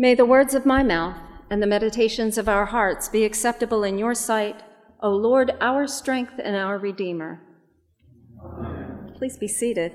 May the words of my mouth and the meditations of our hearts be acceptable in your sight, O Lord, our strength and our Redeemer. Amen. Please be seated.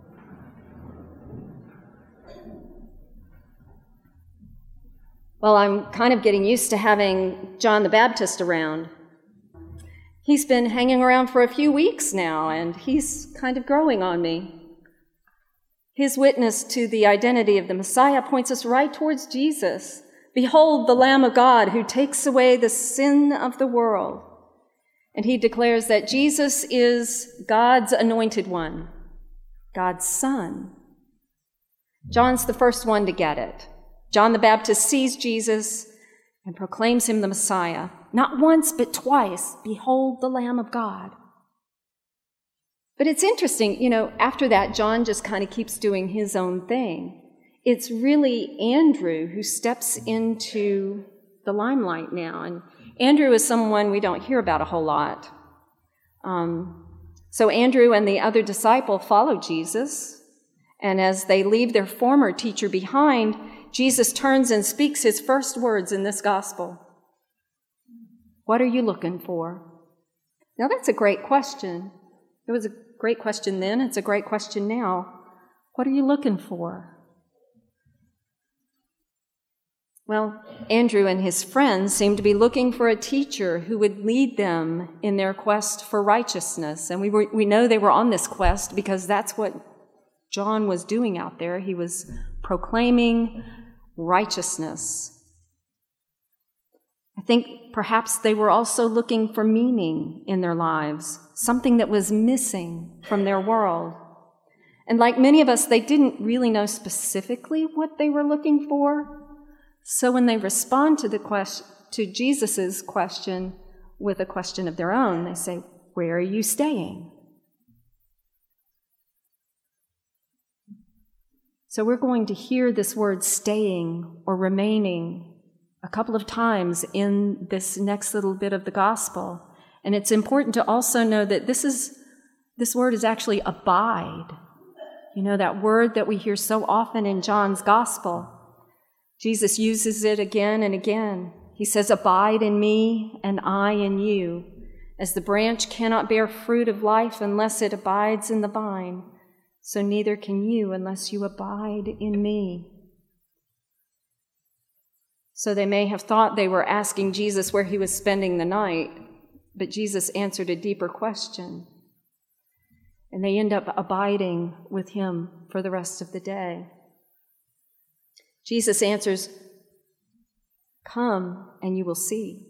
Well, I'm kind of getting used to having John the Baptist around. He's been hanging around for a few weeks now, and he's kind of growing on me. His witness to the identity of the Messiah points us right towards Jesus. Behold, the Lamb of God who takes away the sin of the world. And he declares that Jesus is God's anointed one, God's Son. John's the first one to get it. John the Baptist sees Jesus and proclaims him the Messiah. Not once, but twice. Behold, the Lamb of God. But it's interesting, after that, John just kind of keeps doing his own thing. It's really Andrew who steps into the limelight now. And Andrew is someone we don't hear about a whole lot. So Andrew and the other disciple follow Jesus. And as they leave their former teacher behind, Jesus turns and speaks his first words in this gospel. What are you looking for? Now that's a great question. It was a great question then. It's a great question now. What are you looking for? Well, Andrew and his friends seem to be looking for a teacher who would lead them in their quest for righteousness. And we know they were on this quest because that's what John was doing out there. He was proclaiming righteousness. I think perhaps they were also looking for meaning in their lives, something that was missing from their world. And like many of us, they didn't really know specifically what they were looking for. So when they respond to Jesus' question with a question of their own, they say, "Where are you staying?" So we're going to hear this word staying or remaining a couple of times in this next little bit of the gospel. And it's important to also know that this word is actually abide. That word that we hear so often in John's gospel. Jesus uses it again and again. He says, "Abide in me and I in you. As the branch cannot bear fruit of life unless it abides in the vine, so neither can you unless you abide in me." So they may have thought they were asking Jesus where he was spending the night, but Jesus answered a deeper question. And they end up abiding with him for the rest of the day. Jesus answers, "Come and you will see."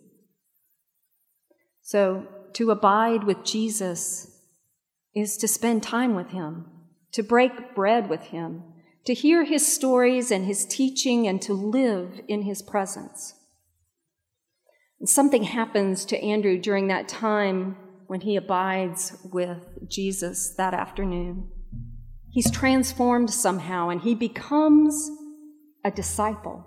So to abide with Jesus is to spend time with him, to break bread with him, to hear his stories and his teaching, and to live in his presence. And something happens to Andrew during that time when he abides with Jesus that afternoon. He's transformed somehow, and he becomes a disciple.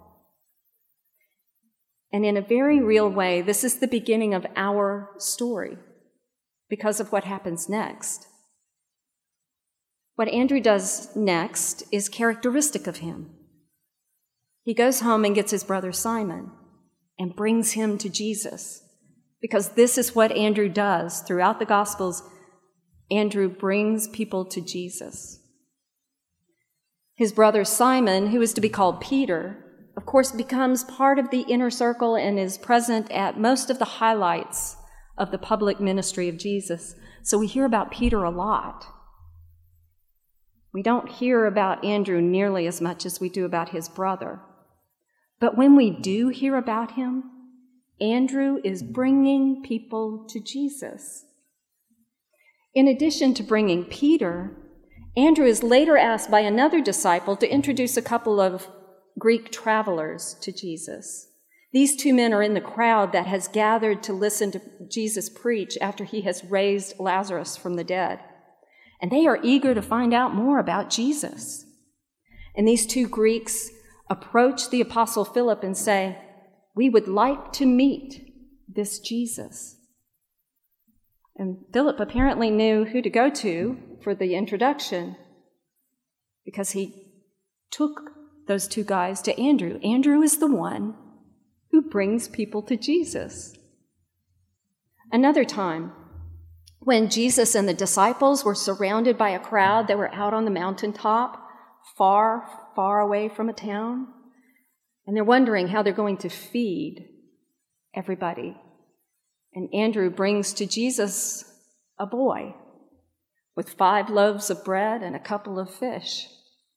And in a very real way, this is the beginning of our story because of what happens next. What Andrew does next is characteristic of him. He goes home and gets his brother Simon and brings him to Jesus, because this is what Andrew does throughout the Gospels. Andrew brings people to Jesus. His brother Simon, who is to be called Peter, of course, becomes part of the inner circle and is present at most of the highlights of the public ministry of Jesus. So we hear about Peter a lot. We don't hear about Andrew nearly as much as we do about his brother. But when we do hear about him, Andrew is bringing people to Jesus. In addition to bringing Peter, Andrew is later asked by another disciple to introduce a couple of Greek travelers to Jesus. These two men are in the crowd that has gathered to listen to Jesus preach after he has raised Lazarus from the dead. And they are eager to find out more about Jesus. And these two Greeks approach the Apostle Philip and say, "We would like to meet this Jesus." And Philip apparently knew who to go to for the introduction, because he took those two guys to Andrew. Andrew is the one who brings people to Jesus. Another time, when Jesus and the disciples were surrounded by a crowd that were out on the mountaintop, far, far away from a town, and they're wondering how they're going to feed everybody. And Andrew brings to Jesus a boy with 5 loaves of bread and a couple of fish.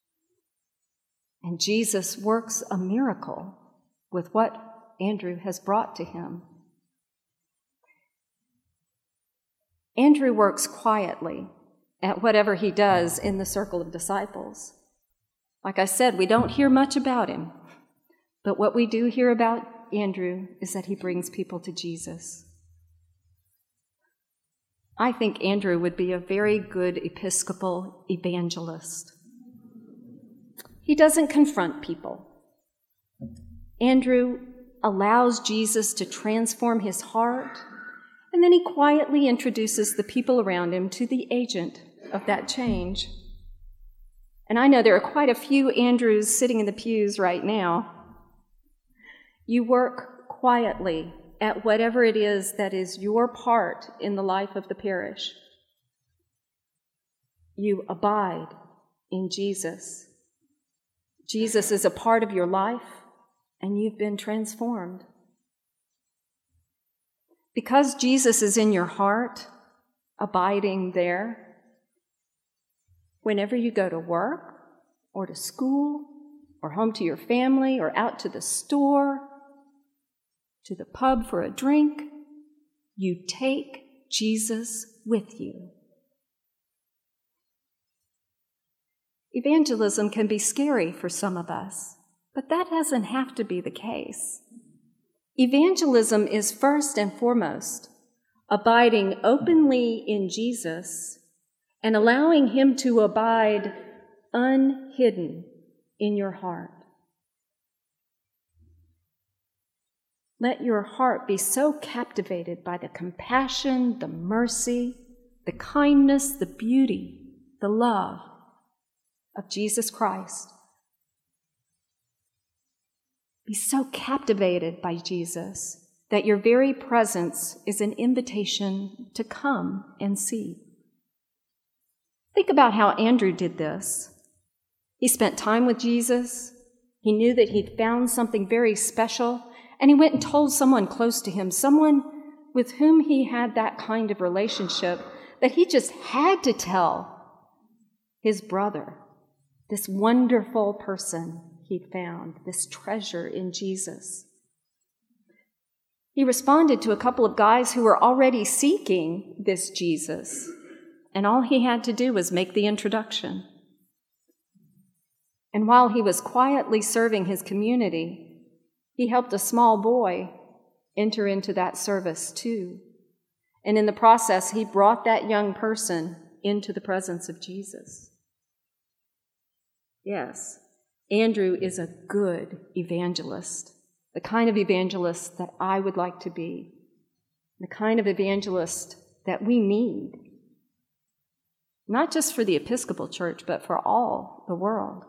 And Jesus works a miracle with what Andrew has brought to him. Andrew works quietly at whatever he does in the circle of disciples. Like I said, we don't hear much about him, but what we do hear about Andrew is that he brings people to Jesus. I think Andrew would be a very good Episcopal evangelist. He doesn't confront people. Andrew allows Jesus to transform his heart, and then he quietly introduces the people around him to the agent of that change. And I know there are quite a few Andrews sitting in the pews right now. You work quietly at whatever it is that is your part in the life of the parish. You abide in Jesus. Jesus is a part of your life, and you've been transformed. Because Jesus is in your heart, abiding there, whenever you go to work or to school or home to your family or out to the store, to the pub for a drink, you take Jesus with you. Evangelism can be scary for some of us, but that doesn't have to be the case. Evangelism is first and foremost abiding openly in Jesus and allowing him to abide unhidden in your heart. Let your heart be so captivated by the compassion, the mercy, the kindness, the beauty, the love of Jesus Christ. Be so captivated by Jesus that your very presence is an invitation to come and see. Think about how Andrew did this. He spent time with Jesus. He knew that he'd found something very special, and he went and told someone close to him, someone with whom he had that kind of relationship, that he just had to tell his brother, this wonderful person he'd found, this treasure in Jesus. He responded to a couple of guys who were already seeking this Jesus, and all he had to do was make the introduction. And while he was quietly serving his community, he helped a small boy enter into that service too. And in the process, he brought that young person into the presence of Jesus. Yes, Andrew is a good evangelist, the kind of evangelist that I would like to be, the kind of evangelist that we need, not just for the Episcopal Church, but for all the world.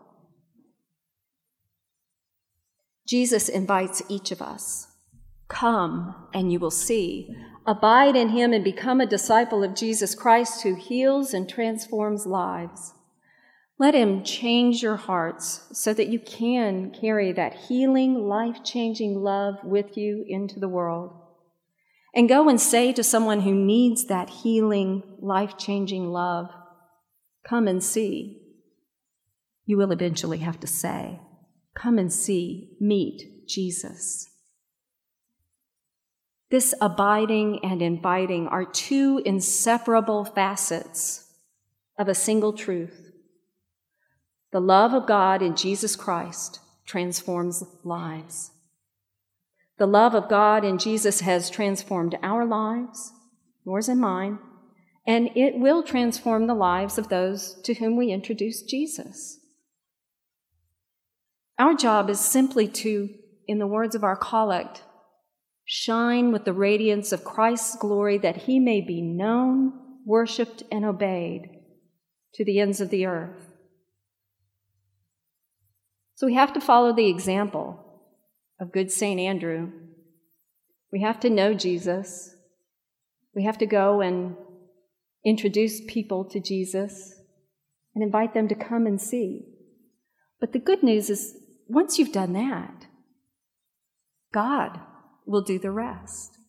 Jesus invites each of us. Come and you will see. Abide in him and become a disciple of Jesus Christ who heals and transforms lives. Let him change your hearts so that you can carry that healing, life-changing love with you into the world. And go and say to someone who needs that healing, life-changing love, come and see. You will eventually have to say, come and see, meet Jesus. This abiding and inviting are two inseparable facets of a single truth. The love of God in Jesus Christ transforms lives. The love of God in Jesus has transformed our lives, yours and mine, and it will transform the lives of those to whom we introduce Jesus. Our job is simply to, in the words of our collect, shine with the radiance of Christ's glory that he may be known, worshiped, and obeyed to the ends of the earth. So we have to follow the example of good St. Andrew. We have to know Jesus. We have to go and introduce people to Jesus and invite them to come and see. But the good news is, once you've done that, God will do the rest.